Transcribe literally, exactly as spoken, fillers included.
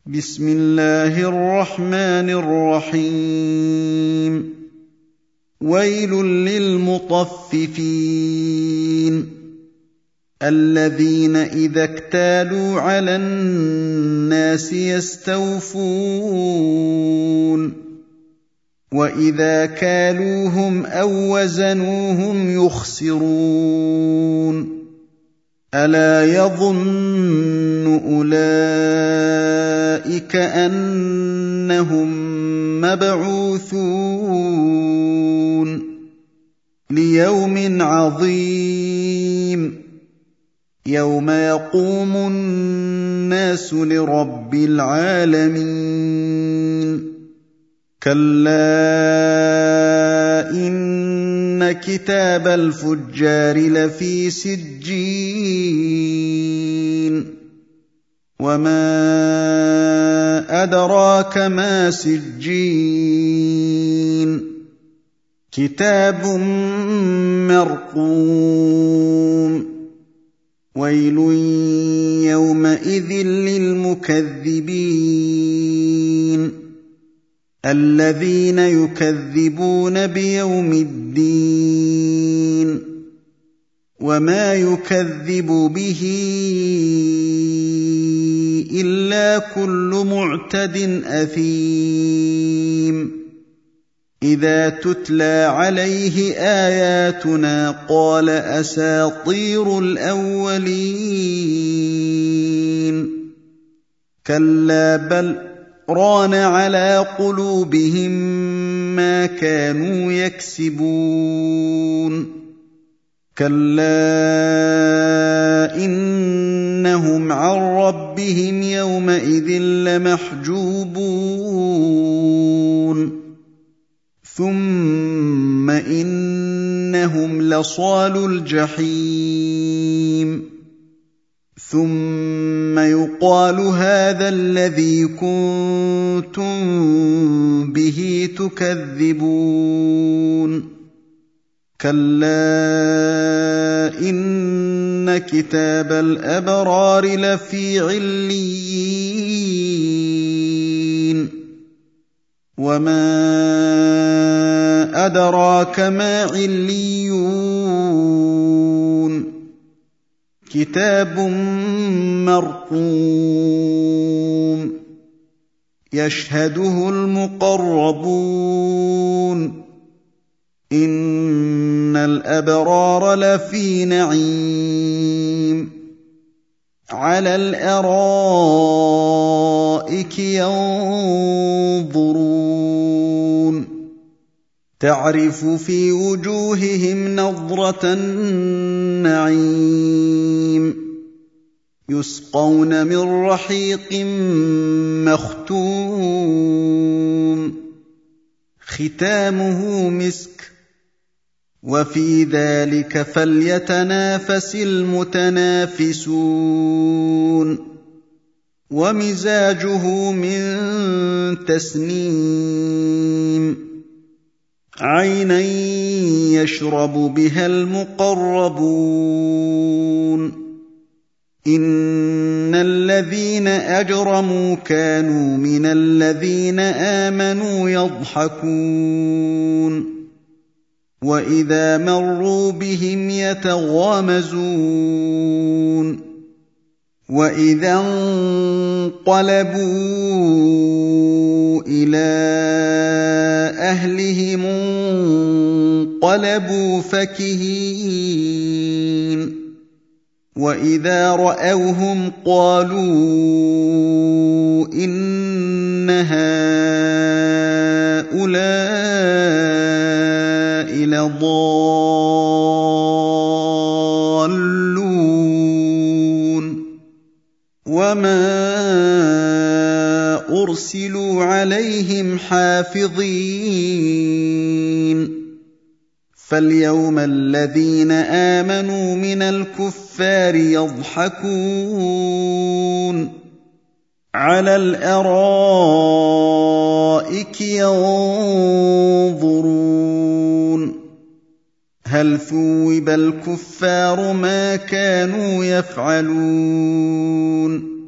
بسم الله الرحمن الرحيم ويل للمطففين الذين إذا اكتالوا على الناس يستوفون وإذا كالوهم أو وزنوهم يخسرون ألا يظن أولئك أنهم مبعوثون ليوم عظيم يوم يقوم الناس لرب العالمين كلا إن كتاب الفجار لفي سجين وما أدراك ما سجين كتاب مرقوم ويل يومئذ للمكذبين الذين يكذبون بيوم الدين وما يكذب به إلا كل معتد أثيم إذا تتلى عليه آياتنا قال أساطير الأولين كلا بل ران على قلوبهم ما كانوا يكسبون كلا إنهم عن ربهم يومئذ لمحجوبون ثم إنهم لصالو الجحيم ثم يقال هذا الذي كنتم به تكذبون كلا إن كتاب الأبرار لفي عليين وما أدراك ما عليون كتاب مرقوم يشهده المقربون إن الأبرار لفي نعيم على الأرائك ينظرون تعرف في وجوههم نضرة النعيم يسقون من رحيق مختوم ختامه مسك وفي ذلك فليتنافس المتنافسون ومزاجه من تسنيم عينا يشرب بها المقربون إن الذين أجرموا كانوا من الذين آمنوا يضحكون وإذا مروا بهم يتغامزون وإذا انقلبوا إلى أهلهم انقلبوا فكهين وإذا رأوهم قالوا إن هؤلاء لضالون وما أرسلوا عليهم حافظين فاليوم الذين آمنوا من الكفار يضحكون على الأرائك ينظرون هل ثوب الكفار ما كانوا يفعلون